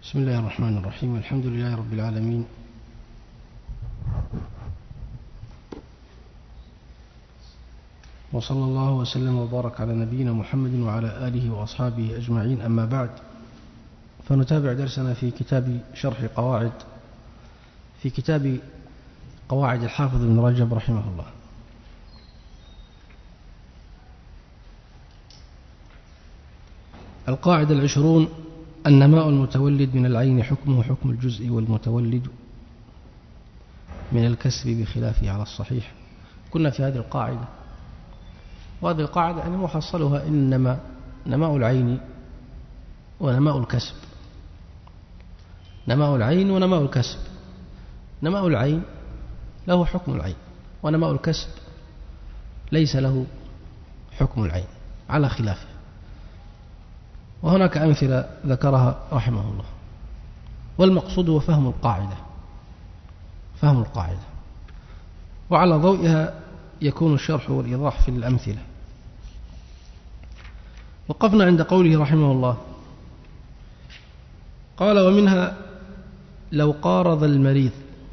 بسم الله الرحمن الرحيم. الحمد لله رب العالمين، وصلى الله وسلم وبارك على نبينا محمد وعلى آله وأصحابه أجمعين. أما بعد، فنتابع درسنا في كتاب شرح قواعد، في كتاب قواعد الحافظ ابن رجب رحمه الله. القاعدة 20: النماء المتولد من العين حكمه حكم الجزء، والمتولد من الكسب بخلافه على الصحيح. كنا في هذه القاعدة، وهذه القاعدة يعني محصلها إنما نماء العين ونماء الكسب. نماء العين ونماء الكسب. نماء العين له حكم العين، ونماء الكسب ليس له حكم العين على خلافه. وهناك أمثلة ذكرها رحمه الله، والمقصود هو فهم القاعدة، فهم القاعدة، وعلى ضوئها يكون الشرح والإيضاح في الأمثلة. وقفنا عند قوله رحمه الله، قال: ومنها لو قارض المريض.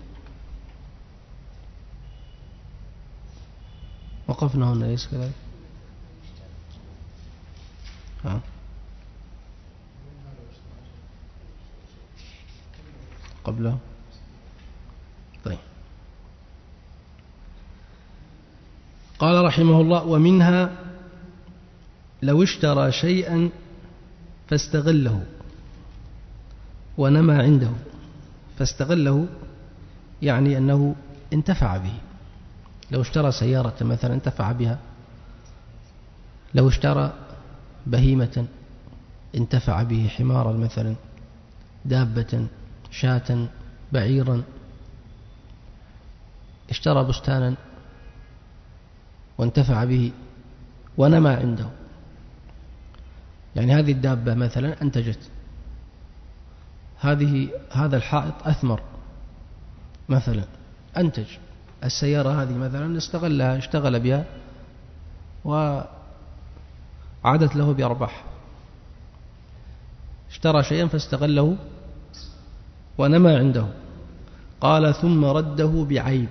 وقفنا هنا، ليس كذلك؟ قبله. طيب. قال رحمه الله: ومنها لو اشترى شيئا فاستغله ونما عنده. فاستغله يعني أنه انتفع به. لو اشترى سيارة مثلا انتفع بها، لو اشترى بهيمة انتفع به، حمارا مثلا، دابة، شاة، بعيرا. اشترى بستانا وانتفع به ونما عنده، يعني هذه الدابة مثلا أنتجت، هذا الحائط أثمر مثلا، أنتج. السيارة هذه مثلا استغلها، اشتغل بها وعادت له بأرباح. اشترى شيئا فاستغله ونما عنده. قال: ثم رده بعيب.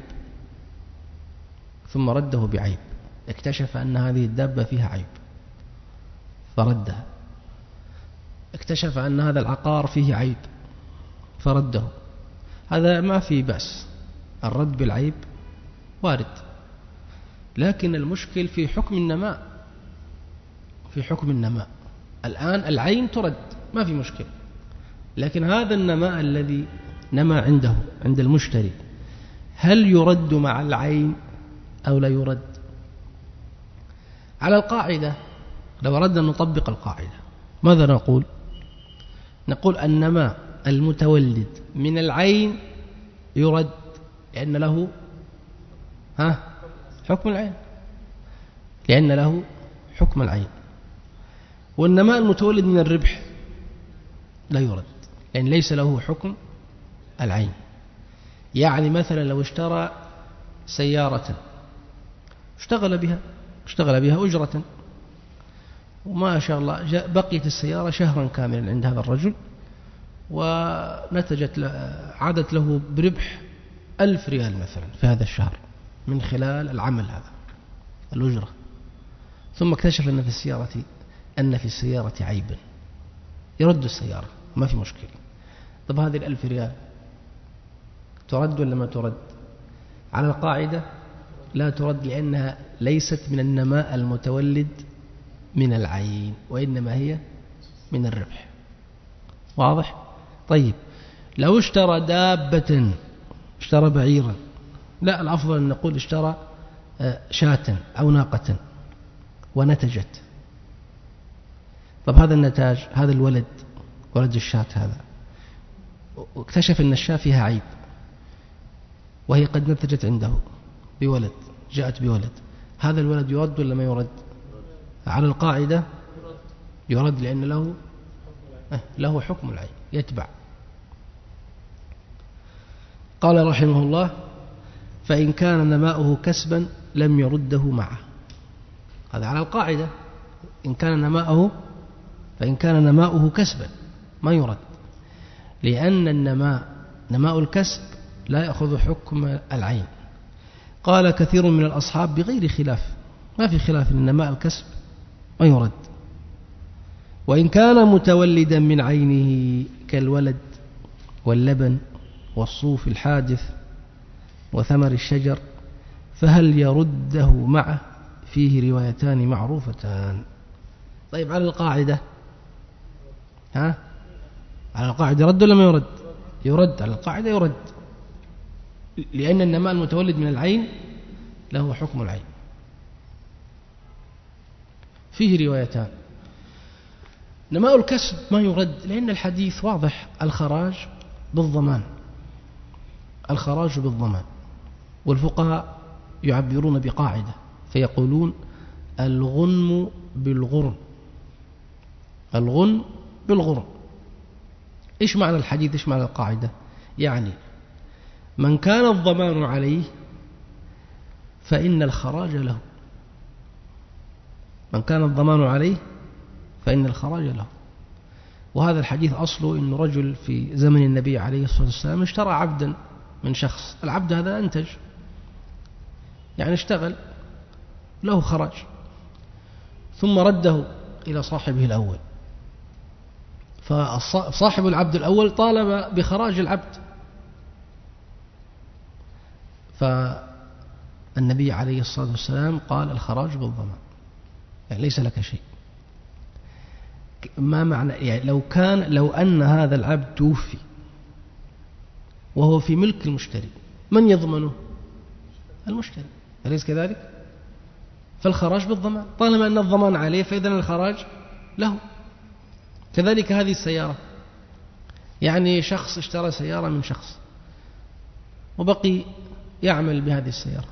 ثم رده بعيب، اكتشف أن هذه الدابة فيها عيب فردها. اكتشف أن هذا العقار فيه عيب فرده. هذا ما في بأس، الرد بالعيب وارد، لكن المشكل في حكم النماء. في حكم النماء الآن العين ترد، ما في مشكلة، لكن هذا النماء الذي نما عنده عند المشتري، هل يرد مع العين أو لا يرد؟ على القاعدة، لو أردنا أن نطبق القاعدة ماذا نقول؟ نقول النماء المتولد من العين يرد، لأن له حكم العين، لأن له حكم العين. والنماء المتولد من الربح لا يرد، لأن ليس له حكم العين. يعني مثلا لو اشترى سيارة اشتغل بها أجرة، وما شاء الله بقيت السيارة شهرا كاملا عند هذا الرجل، ونتجت عادت له بربح 1000 ريال مثلا في هذا الشهر من خلال العمل هذا، الأجرة. ثم اكتشف أن في السيارة عيبا، يرد السيارة، ما في مشكلة. طب هذه 1000 ريال ترد ولا ما ترد؟ على القاعدة لا ترد، لأنها ليست من النماء المتولد من العين، وإنما هي من الربح. واضح؟ طيب، لو اشترى دابة، اشترى بعيرا، لا، الأفضل أن نقول اشترى شاة أو ناقة ونتجت. طب هذا النتاج، هذا الولد، ولد الشاة هذا، واكتشف أن الشاة فيها عيب، وهي قد نتجت عنده بولد، جاءت بولد، هذا الولد يرد ولا ما يرد؟ على القاعدة يرد، لأن له حكم العين، يتبع. قال رحمه الله: فإن كان نماؤه كسبا لم يرده معه. هذا على القاعدة، فإن كان نماؤه كسبا ما يرد. لأن نماء الكسب لا يأخذ حكم العين. قال كثير من الأصحاب بغير خلاف، ما في خلاف أن نماء الكسب ما يرد، وإن كان متولدا من عينه كالولد واللبن والصوف الحادث وثمر الشجر فهل يرده معه؟ فيه روايتان معروفتان. طيب على القاعدة على القاعدة يرد ولا ما يرد؟ يرد على القاعدة، يرد، لأن النماء المتولد من العين له حكم العين. فيه روايتان. نماء الكسب ما يرد لأن الحديث واضح، الخراج بالضمان، الخراج بالضمان. والفقهاء يعبرون بقاعدة فيقولون الغنم بالغرم، الغنم بالغرم. إيش معنى الحديث؟ إيش معنى القاعدة؟ يعني من كان الضمان عليه فإن الخراج له، من كان الضمان عليه فإن الخراج له. وهذا الحديث أصله إن رجل في زمن النبي عليه الصلاة والسلام اشترى عبدا من شخص، العبد هذا أنتج، يعني اشتغل، له خراج، ثم رده إلى صاحبه الأول، فصاحب العبد الأول طالب بخراج العبد، فالنبي عليه الصلاة والسلام قال الخراج بالضمان، يعني ليس لك شيء. ما معنى؟ يعني لو أن هذا العبد توفي وهو في ملك المشتري، من يضمنه؟ المشتري، أليس كذلك؟ فالخراج بالضمان، طالما أن الضمان عليه فإذن الخراج له. كذلك هذه السيارة، يعني شخص اشترى سيارة من شخص وبقي يعمل بهذه السيارة،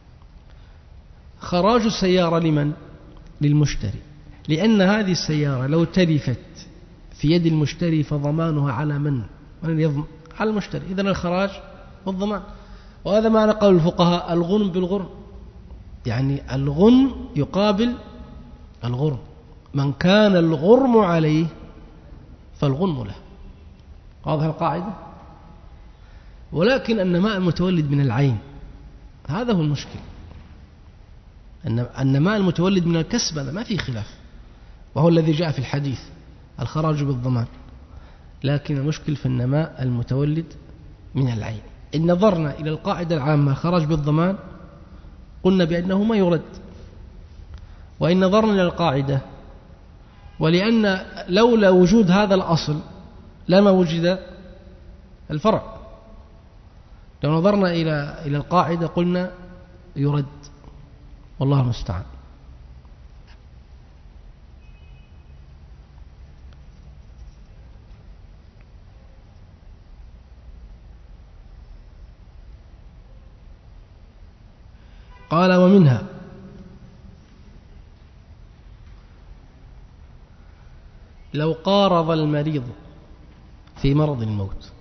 خراج السيارة لمن؟ للمشتري، لأن هذه السيارة لو تلفت في يد المشتري فضمانها على من يضمن؟ على المشتري، إذن الخراج والضمان. وهذا معنى قول الفقهاء الغنم بالغرم، يعني الغنم يقابل الغرم، من كان الغرم عليه فالغنم له. واضح القاعدة؟ ولكن النماء المتولد من العين هذا هو المشكل. النماء المتولد من الكسب هذا ما فيه خلاف، وهو الذي جاء في الحديث الخراج بالضمان. لكن المشكل في النماء المتولد من العين. إن نظرنا إلى القاعدة العامة الخراج بالضمان قلنا بأنه ما يرد، وإن نظرنا إلى القاعدة، ولأن لولا وجود هذا الأصل لما وجد الفرع، لو نظرنا إلى القاعدة قلنا يرد، والله المستعان. قال ومنها لو قارض المريض في مرض الموت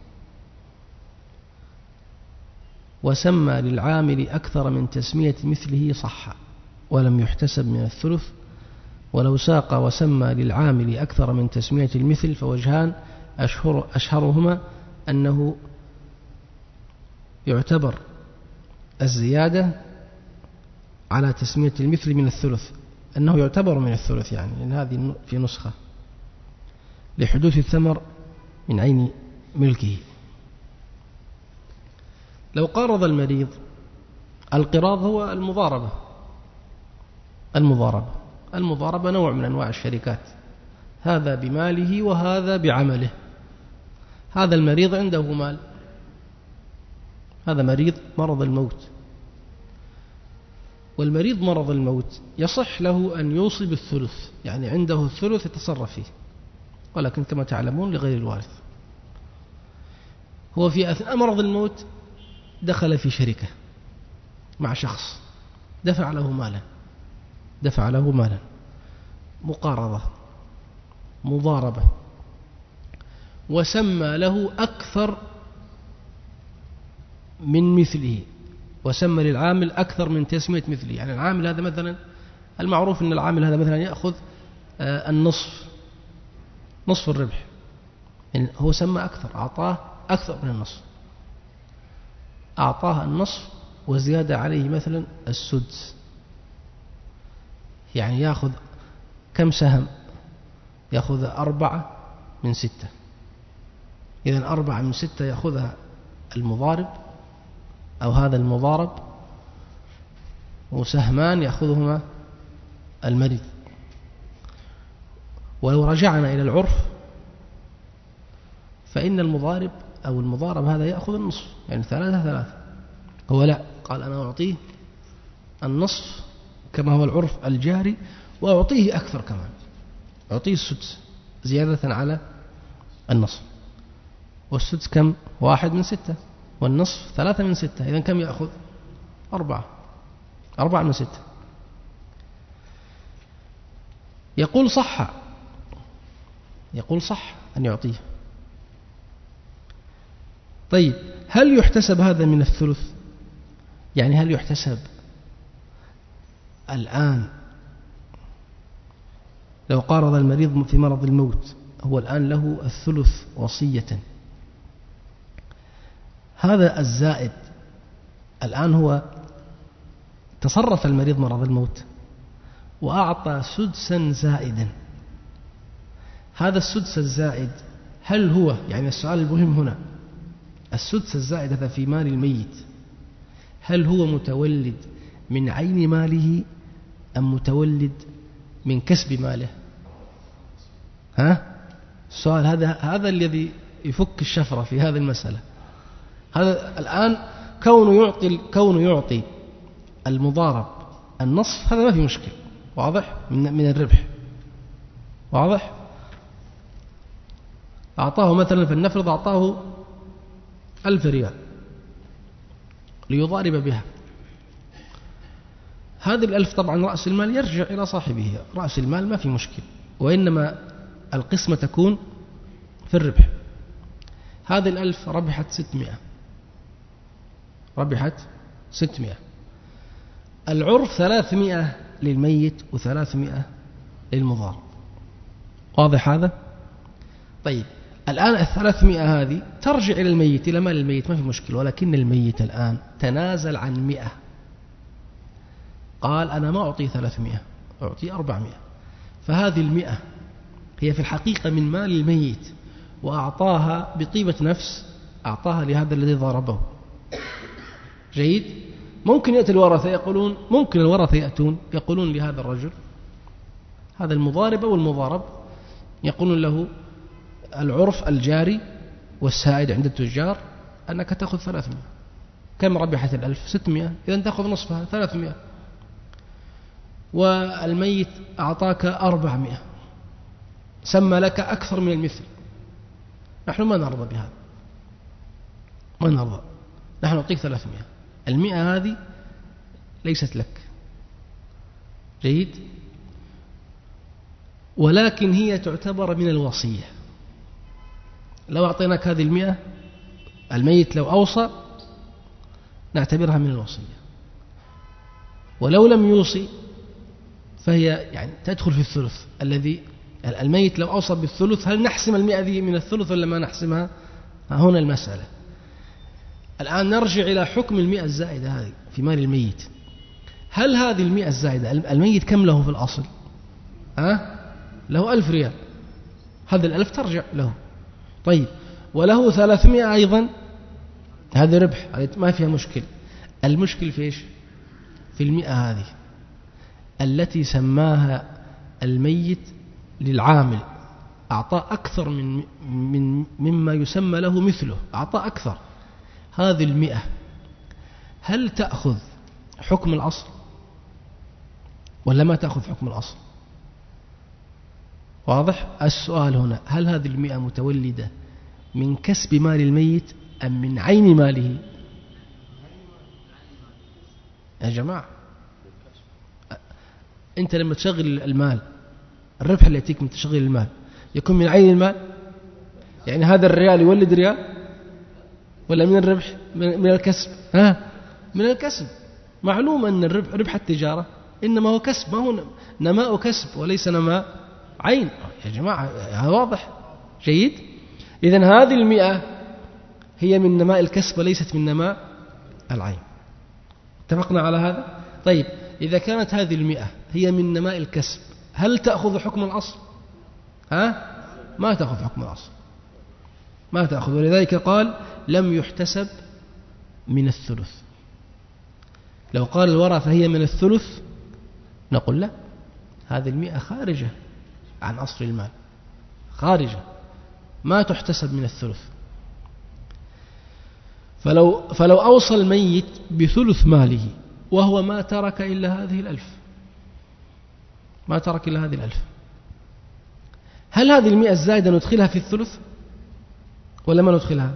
وسمى للعامل أكثر من تسمية مثله صح ولم يحتسب من الثلث، ولو ساق وسمى للعامل أكثر من تسمية المثل فوجهان أشهرهما أنه يعتبر الزيادة على تسمية المثل من الثلث، أنه يعتبر من الثلث، يعني لأن هذه في نسخة لحدوث الثمر من عين ملكه. لو قارض المريض، القراض هو المضاربة نوع من أنواع الشركات، هذا بماله وهذا بعمله. هذا المريض عنده مال، هذا مريض مرض الموت، والمريض مرض الموت يصح له أن يوصي بالثلث، يعني عنده الثلث يتصرف فيه، ولكن كما تعلمون لغير الوارث. هو في أثناء مرض الموت دخل في شركة مع شخص دفع له مالا، مقارضة، مضاربة، وسمى له أكثر من مثله، وسمى للعامل أكثر من تسمية مثله. يعني العامل هذا مثلا، المعروف أن العامل هذا مثلا يأخذ نصف الربح، يعني هو سمى أكثر، أعطاه أكثر من النصف، أعطاه النصف وزيادة عليه مثلا السدس، يعني يأخذ كم سهم؟ يأخذ 4 من 6. إذن 4 من 6 يأخذها المضارب أو هذا المضارب، وسهمان يأخذهما المريض. ولو رجعنا إلى العرف فإن المضارب أو المضارب هذا يأخذ النصف، يعني 3. هو لا، قال أنا أعطيه النصف كما هو العرف الجاري، وأعطيه أكثر كمان، أعطيه السدس زيادة على النصف. والسدس كم؟ 1 من 6، والنصف 3 من 6. إذن كم يأخذ؟ 4 من 6. يقول صح أن يعطيه. طيب هل يحتسب هذا من الثلث؟ يعني هل يحتسب الآن لو قارض المريض في مرض الموت، هو الآن له الثلث وصية، هذا الزائد الآن هو تصرف المريض مرض الموت وأعطى سدسا زائدا، هذا السدس الزائد هل هو، يعني السؤال المهم هنا، السدس الزائد هذا في مال الميت هل هو متولد من عين ماله أم متولد من كسب ماله؟ السؤال هذا الذي يفك الشفرة في هذه المسألة. هذا الآن كونه يعطي المضارب النصف، هذا ما في مشكل، واضح من الربح، واضح. أعطاه مثلا، فلنفرض أعطاه 1000 ريال ليضارب بها. هذه 1000 طبعا رأس المال يرجع إلى صاحبه، رأس المال ما في مشكل، وإنما القسمة تكون في الربح. هذه 1000 ربحت 600. العرف 300 للميت و300 للمضارب، واضح هذا؟ طيب الآن 300 هذه ترجع إلى الميت، إلى مال الميت، ما في مشكلة، ولكن الميت الآن تنازل عن 100، قال أنا ما أعطي 300، أعطي 400، فهذه 100 هي في الحقيقة من مال الميت، وأعطاها بطيبة نفس، أعطاها لهذا الذي ضربه. جيد. ممكن يأتي الورثة يقولون، ممكن الورثة يأتون يقولون لهذا الرجل، هذا المضارب أو المضارب، يقولون له العرف الجاري والسائد عند التجار أنك تأخذ 300، كم ربحت 1000؟ 600، إذن تأخذ نصفها 300، والميت أعطاك 400، سمى لك أكثر من المثل. نحن ما نرضى بهذا، ما نرضى، نحن نعطيك 300، 100 هذه ليست لك. جيد. ولكن هي تعتبر من الوصية. لو أعطيناك هذه 100، الميت لو أوصى نعتبرها من الوصية، ولو لم يوصي فهي يعني تدخل في الثلث الذي الميت لو أوصى بالثلث، هل نحسم 100 ذي من الثلث ولا ما نحسمها؟ هنا المسألة. الآن نرجع إلى حكم 100 الزائدة هذه في مال الميت. هل هذه 100 الزائدة الميت كم له في الأصل؟ له 1000 ريال، هذا 1000 ترجع له. طيب وله 300 أيضا، هذا ربح، ما فيها مشكل. المشكل في إيش؟ في 100 هذه التي سماها الميت للعامل، أعطى أكثر مما يسمى له مثله، أعطى أكثر. هذه 100 هل تأخذ حكم الأصل ولا ما تأخذ حكم الأصل؟ واضح؟ السؤال هنا، هل هذه 100 متولدة من كسب مال الميت أم من عين ماله؟ يا جماعة، أنت لما تشغل المال، الربح اللي يأتيك من تشغيل المال يكون من عين المال، يعني هذا الريال يولد ريال ولا من الربح؟ من الكسب. من الكسب. معلوم أن ربح التجارة إنما هو كسب، ما هو نماء كسب وليس نماء عين. يا جماعة هذا واضح. جيد. إذن هذه 100 هي من نماء الكسب وليست من نماء العين. اتفقنا على هذا؟ طيب إذا كانت هذه 100 هي من نماء الكسب، هل تأخذ حكم الأصل؟ ما تأخذ حكم الأصل، ما تأخذ. ولذلك قال لم يحتسب من الثلث. لو قال الورثة هي من الثلث نقول لا، هذه 100 خارجة عن أصل المال، خارجة، ما تحتسب من الثلث. فلو أوصى الميت بثلث ماله وهو ما ترك إلا هذه 1000، ما ترك إلا هذه 1000، هل هذه 100 الزائدة ندخلها في الثلث ولا ما ندخلها؟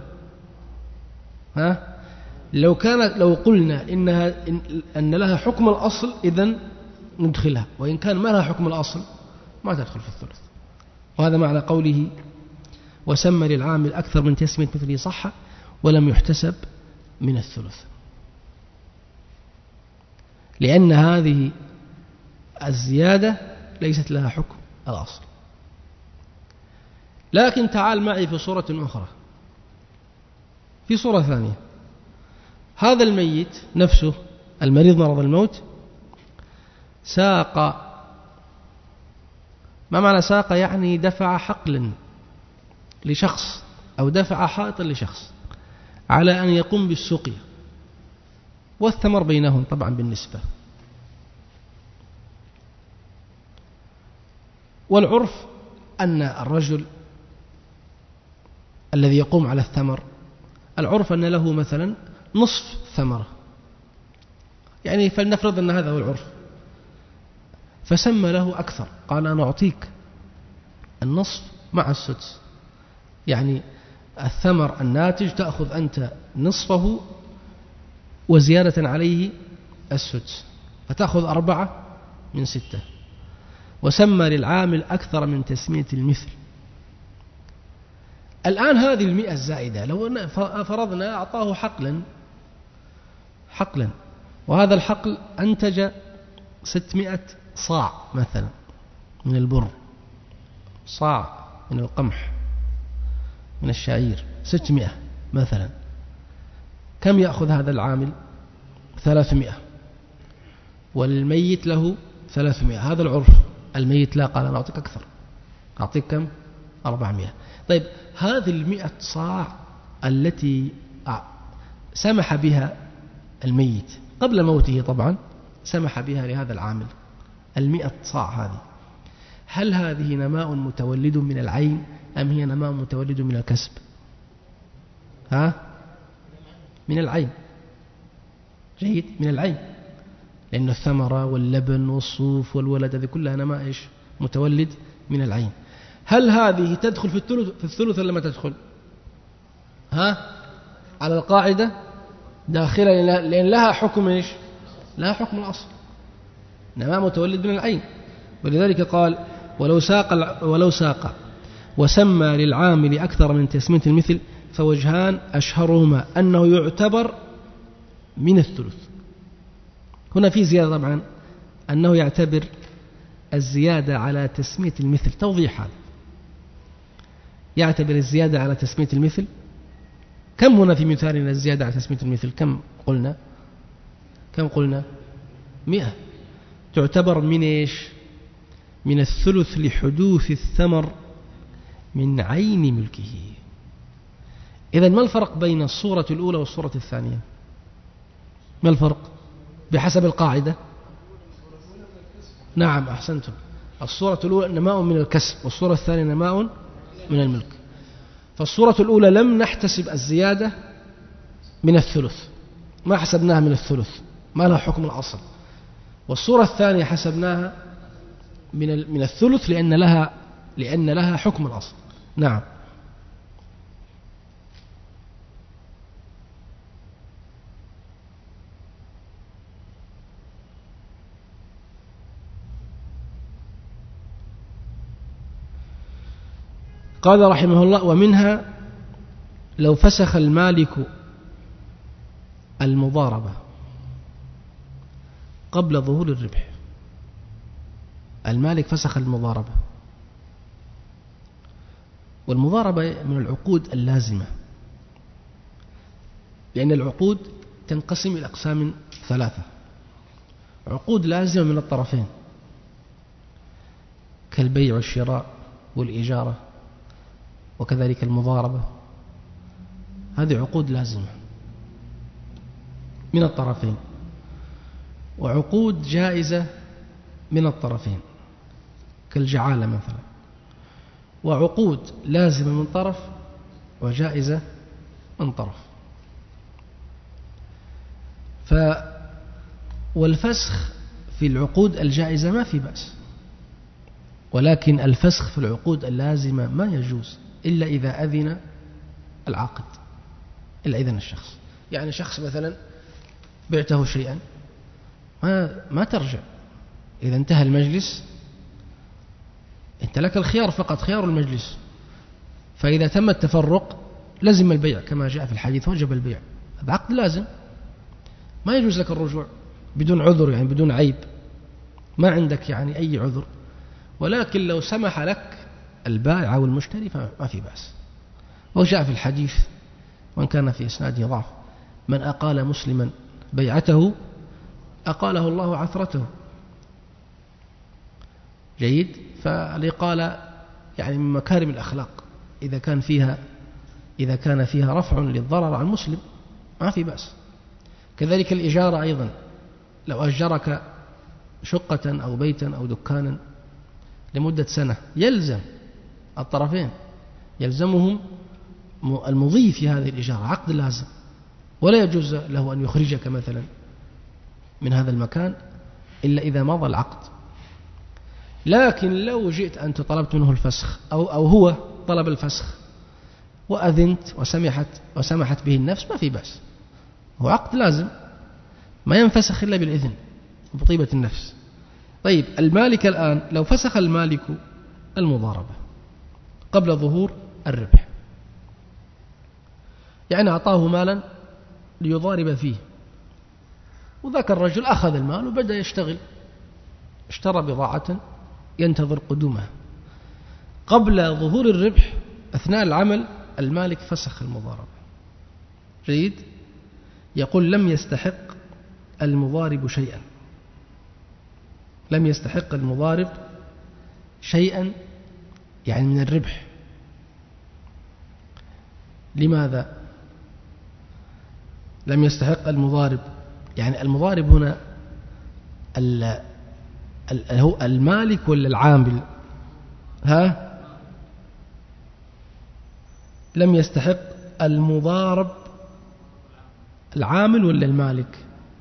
لو قلنا أن لها حكم الأصل إذن ندخلها، وإن كان ما لها حكم الأصل ما تدخل في الثلث. وهذا معنى قوله وسمى للعامل أكثر من تسمية مثله صح ولم يحتسب من الثلث، لأن هذه الزيادة ليست لها حكم الأصل. لكن تعال معي في صورة أخرى، في صورة ثانية. هذا الميت نفسه المريض مرض الموت ساق، ما معنى ساق؟ يعني دفع حقلا لشخص أو دفع حائطا لشخص على أن يقوم بالسقيا، والثمر بينهم طبعا بالنسبة. والعرف أن الرجل الذي يقوم على الثمر، العرف أن له مثلا نصف ثمرة، يعني فلنفرض أن هذا هو العرف، فسمى له أكثر، قال أنا أعطيك النصف مع السدس، يعني الثمر الناتج تأخذ أنت نصفه وزيادة عليه السدس، فتأخذ 4 من 6، وسمى للعامل أكثر من تسمية المثل. الآن هذه 100 الزائدة لو فرضنا أعطاه حقلا، وهذا الحقل أنتج 600 صاع مثلا من البر، صاع من القمح، من الشعير 600 مثلا، كم يأخذ هذا العامل؟ 300، والميت له 300. هذا العرف. الميت لا، قال أنا أعطيك أكثر، أعطيك كم؟ 400. طيب هذه 100 صاع التي سمح بها الميت قبل موته، طبعا سمح بها لهذا العامل، 100 صاع هذه، هل هذه نماء متولد من العين أم هي نماء متولد من الكسب؟ من العين. جيد، من العين، لأن الثمرة واللبن والصوف والولد هذه كلها نماء إيش؟ متولد من العين. هل هذه تدخل في الثلث ولا ما تدخل؟ على القاعدة داخلة، لأن لها حكم إيش؟ لها حكم الأصل، نماء متولد من العين. ولذلك قال ولو ساق وسمى للعامل أكثر من تسمية المثل فوجهان أشهرهما أنه يعتبر من الثلث. هنا في زيادة طبعا، أنه يعتبر الزيادة على تسمية المثل. توضيح هذا، يعتبر الزيادة على تسمية المثل. كم هنا في مثالنا الزيادة على تسمية المثل؟ كم قلنا 100. تعتبر من إيش؟ من الثلث لحدوث الثمر من عين ملكه. إذن ما الفرق بين الصورة الأولى والصورة الثانية؟ ما الفرق بحسب القاعدة؟ نعم أحسنتم، الصورة الأولى نماء من الكسب، والصورة الثانية نماء من الملك. فالصورة الأولى لم نحتسب الزيادة من الثلث، ما حسبناها من الثلث، ما لها حكم الأصل. والصورة الثانية حسبناها من الثلث لأن لها حكم الأصل. نعم. قال رحمه الله ومنها لو فسخ المالك المضاربة قبل ظهور الربح. المالك فسخ المضاربة والمضاربة من العقود اللازمة، لأن العقود تنقسم إلى أقسام ثلاثة: عقود لازمة من الطرفين كالبيع والشراء والإجارة، وكذلك المضاربة، هذه عقود لازمة من الطرفين. وعقود جائزة من الطرفين كالجعالة مثلا، وعقود لازمة من طرف وجائزة من طرف. والفسخ في العقود الجائزة ما في بأس، ولكن الفسخ في العقود اللازمة ما يجوز إلا إذا أذن العاقد، إلا إذن الشخص. يعني شخص مثلا بعته شيئا ما ترجع، إذا انتهى المجلس انت لك الخيار فقط، خيار المجلس، فإذا تم التفرق لزم البيع كما جاء في الحديث، وجب البيع، هذا عقد لازم، ما يجوز لك الرجوع بدون عذر، يعني بدون عيب، ما عندك يعني أي عذر. ولكن لو سمح لك البائع والمشتري فما في بأس. وجاء في الحديث وان كان في إسناده ضعف: من أقال مسلما بيعته أقاله الله عثرته. جيد. فالإقالة يعني من مكارم الأخلاق، إذا كان فيها رفع للضرر عن مسلم ما في بأس. كذلك الإجارة أيضا، لو أجرك شقة أو بيتا أو دكانا لمدة سنة يلزم الطرفين، يلزمهم المضي في هذه الإجارة، عقد لازم، ولا يجوز له أن يخرجك مثلا من هذا المكان إلا إذا مضى العقد. لكن لو جئت أنت طلبت منه الفسخ أو هو طلب الفسخ وأذنت وسمحت به النفس ما في بأس، هو عقد لازم ما ينفسخ إلا بالإذن وبطيبة النفس. طيب المالك الآن لو فسخ المالك المضاربة قبل ظهور الربح، يعني أعطاه مالا ليضارب فيه، وذاك الرجل أخذ المال وبدأ يشتغل، اشترى بضاعة ينتظر قدومها، قبل ظهور الربح أثناء العمل المالك فسخ المضاربة. جيد. يقول لم يستحق المضارب شيئا، لم يستحق المضارب شيئا يعني من الربح. لماذا لم يستحق المضارب؟ يعني المضارب هنا هو المالك ولا العامل؟ لم يستحق المضارب العامل ولا المالك؟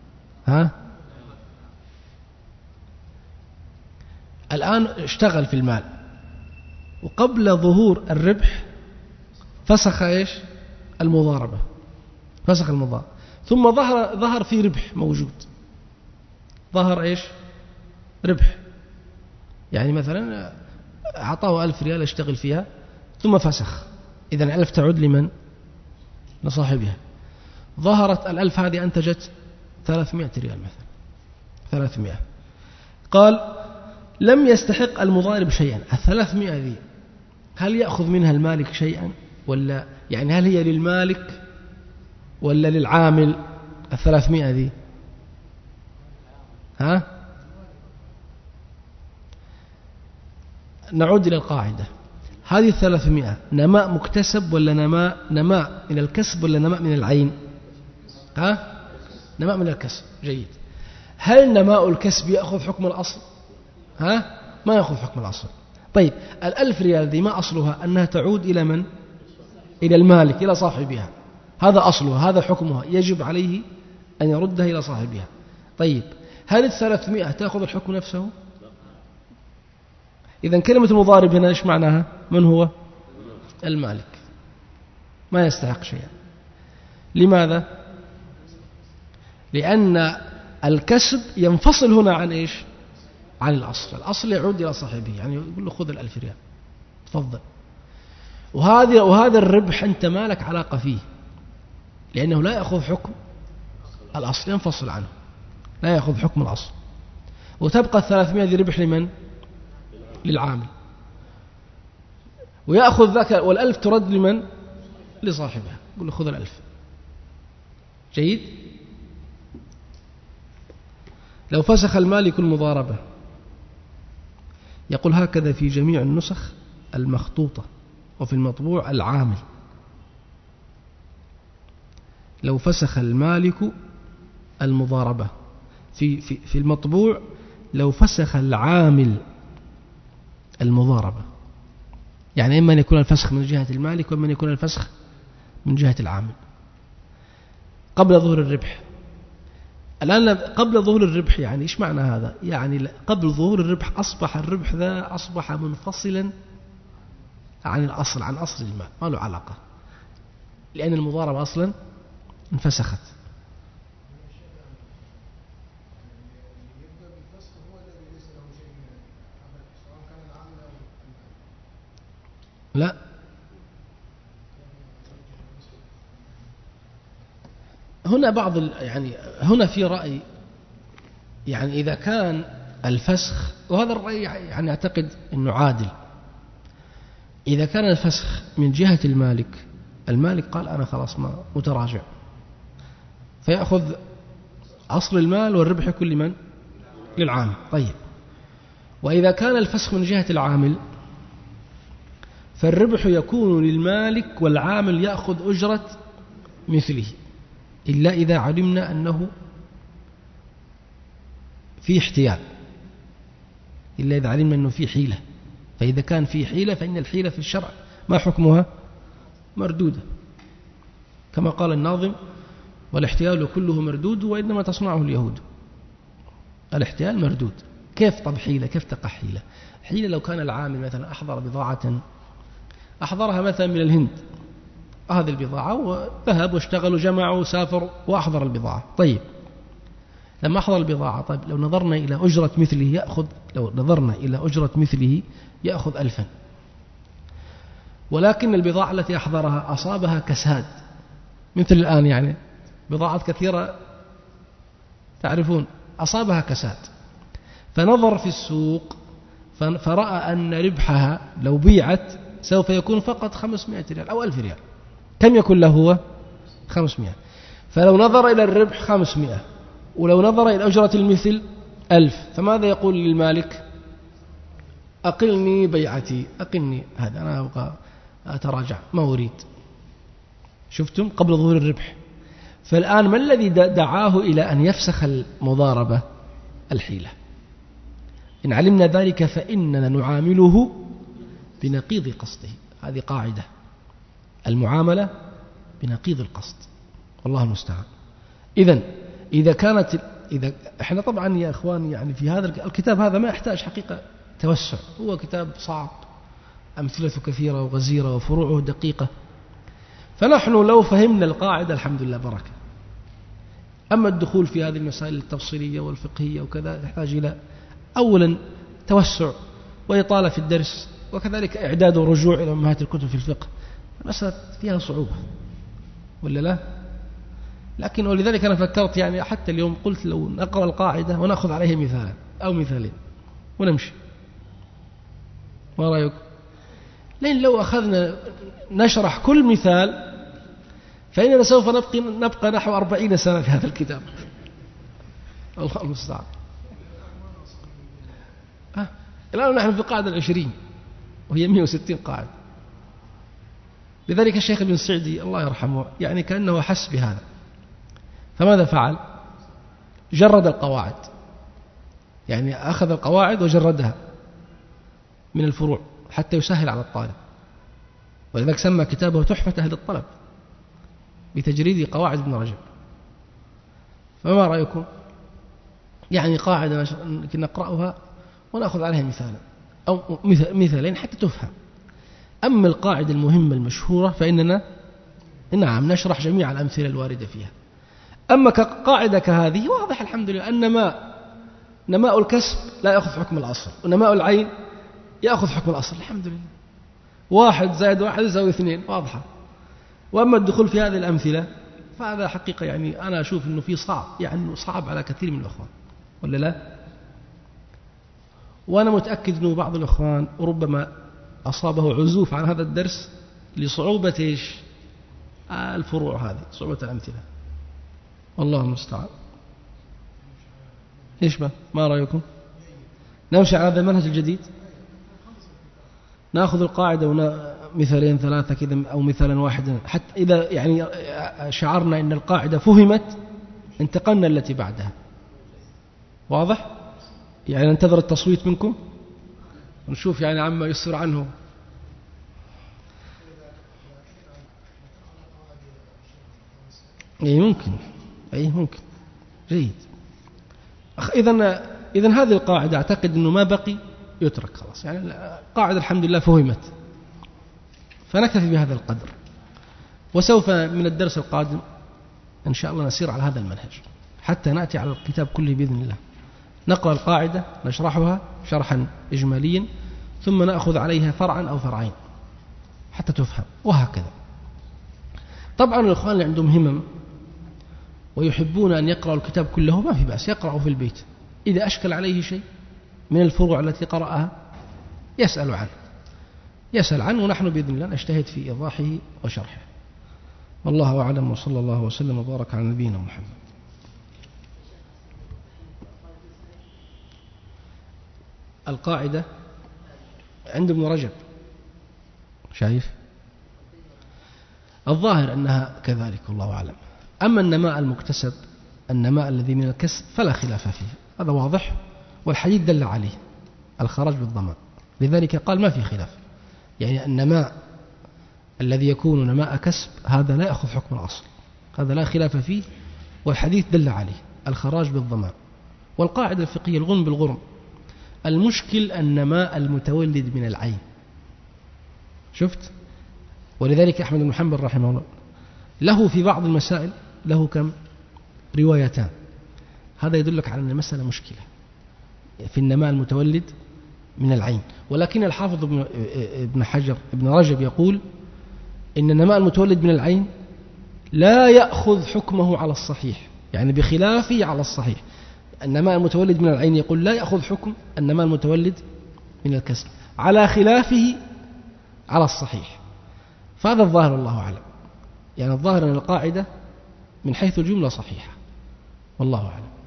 الآن اشتغل في المال وقبل ظهور الربح فسخ ايش؟ المضاربة، فسخ المضاربة، ثم ظهر في ربح موجود، ظهر ايش؟ ربح. يعني مثلا أعطاه 1000 ريال اشتغل فيها ثم فسخ، إذن 1000 تعود لمن؟ لصاحبها. ظهرت 1000 هذه أنتجت 300 ريال مثلا، 300. قال لم يستحق المضارب شيئا. 300 ذي هل يأخذ منها المالك شيئا ولا يعني هل هي للمالك ولا للعامل 300 ذي؟ نعود إلى القاعدة. هذه 300 نماء مكتسب ولا نماء من الكسب ولا نماء من العين؟ نماء من الكسب. جيد. هل نماء الكسب يأخذ حكم الأصل؟ ما يأخذ حكم الأصل. طيب 1000 ريال ذي ما أصلها؟ أنها تعود إلى من؟ إلى المالك، إلى صاحبها، هذا أصلها، هذا حكمها، يجب عليه أن يردها إلى صاحبها. طيب هل 300 تأخذ الحكم نفسه؟ إذن كلمة المضارب هنا إيش معناها؟ من هو؟ المالك، ما يستحق شيئا. لماذا؟ لأن الكسب ينفصل هنا عن إيش؟ عن الأصل. الأصل يعود إلى صاحبه، يعني يقول له خذ 1000 ريال تفضل، وهذا الربح أنت ما لك علاقة فيه، لأنه لا يأخذ حكم الأصل، ينفصل عنه، لا يأخذ حكم الأصل. وتبقى 300 ذي ربح لمن؟ للعامل. ويأخذ ذاك، والألف ترد لمن؟ لصاحبها، يقول له خذ الألف. جيد. لو فسخ المالك المضاربة، يقول هكذا في جميع النسخ المخطوطة وفي المطبوع العامل. لو فسخ المالك المضاربة، في المطبوع لو فسخ العامل المضاربة، يعني إما أن يكون الفسخ من جهة المالك وإما أن يكون الفسخ من جهة العامل قبل ظهور الربح. الآن قبل ظهور الربح يعني إيش معنى هذا؟ يعني قبل ظهور الربح أصبح الربح ذا أصبح منفصلا عن الأصل، عن أصل المال، ما له علاقة، لأن المضاربة أصلا انفسخت. لا، هنا يعني هنا في رأي، يعني إذا كان الفسخ، وهذا الرأي يعني أعتقد أنه عادل، إذا كان الفسخ من جهة المالك، المالك قال أنا خلاص ما متراجع، فيأخذ أصل المال والربح يكون لمن؟ للعامل. طيب، وإذا كان الفسخ من جهة العامل فالربح يكون للمالك والعامل يأخذ أجرة مثله، إلا إذا علمنا أنه في احتيال، إلا إذا علمنا أنه في حيلة. فإذا كان في حيلة فإن الحيلة في الشرع ما حكمها؟ مردودة، كما قال الناظم: والاحتيال كله مردود وإنما تصنعه اليهود. الاحتيال مردود. كيف طب حيلة؟ كيف تقع حيلة؟ حيلة لو كان العامل مثلا أحضر بضاعة، أحضرها مثلا من الهند، هذه البضاعة، وذهب واشتغل وجمع وسافر وأحضر البضاعة. طيب، لما أحضر البضاعة، طيب لو نظرنا إلى أجرة مثله يأخذ 1000، ولكن البضاعة التي أحضرها أصابها كساد، مثل الآن يعني بضاعات كثيرة تعرفون أصابها كساد، فنظر في السوق فرأى أن ربحها لو بيعت سوف يكون فقط 500 ريال أو 1000 ريال. كم يكون له هو؟ 500. فلو نظر إلى الربح 500، ولو نظر إلى أجرة المثل 1000، فماذا يقول للمالك؟ أقلني بيعتي، أقلني هذا، أنا أبقى أتراجع، ما أريد. شفتم؟ قبل ظهور الربح. فالآن ما الذي دعاه إلى أن يفسخ المضاربة؟ الحيلة. إن علمنا ذلك فإننا نعامله بنقيض قصده. هذه قاعدة، المعاملة بنقيض القصد، والله المستعان. إذا إحنا طبعا يا أخوان يعني في هذا الكتاب هذا ما يحتاج حقيقة توسع، هو كتاب صعب، أمثلته كثيرة وغزيرة وفروعه دقيقة، فنحن لو فهمنا القاعدة الحمد لله بركة. أما الدخول في هذه المسائل التفصيلية والفقهية وكذا يحتاج إلى أولا توسع وإطالة في الدرس، وكذلك إعداد ورجوع إلى أمهات الكتب في الفقه. المسألة فيها صعوبة ولا لا؟ لكن ولذلك أنا فكرت يعني حتى اليوم قلت لو نقرأ القاعدة ونأخذ عليها مثالا أو مثالين ونمشي، ما رأيك؟ لأن لو أخذنا نشرح كل مثال فإننا سوف نبقى نحو 40 سنة في هذا الكتاب. الله المستعان. الآن نحن في القاعدة 20 وهي 160 قاعدة. لذلك الشيخ ابن السعدي الله يرحمه يعني كأنه حس بهذا، فماذا فعل؟ جرد القواعد، يعني أخذ القواعد وجردها من الفروع حتى يسهل على الطالب، ولذلك سمى كتابه تحفة أهل الطلب بتجريد قواعد ابن رجب. فما رأيكم؟ يعني قاعدة نقرأها ونأخذ عليها مثالا أو مثالين حتى تفهم. أما القاعدة المهمة المشهورة فإننا نعم نشرح جميع الأمثلة الواردة فيها. أما كقاعدة كهذه واضح الحمد لله أن نماء الكسب لا يأخذ حكم الأصل، ونماء العين يأخذ حكم الأصل الحمد لله. 1 زائد 1 يساوي 2 واضحة. وأما الدخول في هذه الأمثلة فهذا حقيقة يعني أنا أشوف أنه فيه صعب، يعني صعب على كثير من الأخوان ولا لا؟ وأنا متأكد أنه بعض الأخوان ربما أصابه عزوف عن هذا الدرس لصعوبة إيش؟ الفروع هذه، صعوبة الأمثلة. والله المستعان. إيش ما رأيكم؟ نمشي على هذا المنهج الجديد، نأخذ القاعدة مثالين ثلاثة كذا أو مثالا واحدا، حتى إذا يعني شعرنا أن القاعدة فهمت انتقلنا التي بعدها. واضح؟ يعني ننتظر التصويت منكم ونشوف يعني عما يسر عنه. أي ممكن جيد. إذن هذه القاعدة أعتقد أنه ما بقي يترك خلاص، يعني القاعدة الحمد لله فهمت، فنكتفي بهذا القدر. وسوف من الدرس القادم إن شاء الله نسير على هذا المنهج حتى نأتي على الكتاب كله بإذن الله. نقرأ القاعدة نشرحها شرحا إجماليا، ثم نأخذ عليها فرعا أو فرعين حتى تفهم، وهكذا. طبعا الإخوان اللي عندهم همم ويحبون أن يقرأوا الكتاب كله ما في بأس، يقرأوا في البيت، إذا أشكل عليه شيء من الفروع التي قرأها يسأل عنه، ونحن بإذن الله نجتهد في إيضاحه وشرحه. والله أعلم، وصلى الله وسلم وبارك على نبينا محمد. القاعدة عند ابن رجب، شايف الظاهر أنها كذلك، الله أعلم. أما النماء المكتسب، النماء الذي من الكسب، فلا خلاف فيه، هذا واضح، والحديث دل عليه الخراج بالضمان، لذلك قال ما في خلاف. يعني النماء الذي يكون نماء كسب هذا لا يأخذ حكم الأصل، هذا لا خلاف فيه، والحديث دل عليه الخراج بالضمان. والقاعدة الفقهية الغنم بالغرم، المشكل النماء المتولد من العين. شفت؟ ولذلك أحمد بن حنبل رحمه الله له في بعض المسائل له كم روايتان، هذا يدلك على أن المسألة مشكلة في النماء المتولد من العين. ولكن الحافظ ابن رجب يقول إن النماء المتولد من العين لا يأخذ حكمه على الصحيح، يعني بخلافه على الصحيح. النماء المتولد من العين يقول لا يأخذ حكم النماء المتولد من الكسب، على خلافه على الصحيح. فهذا الظاهر، الله أعلم. يعني الظاهر أن القاعدة من حيث الجملة صحيحة، والله أعلم.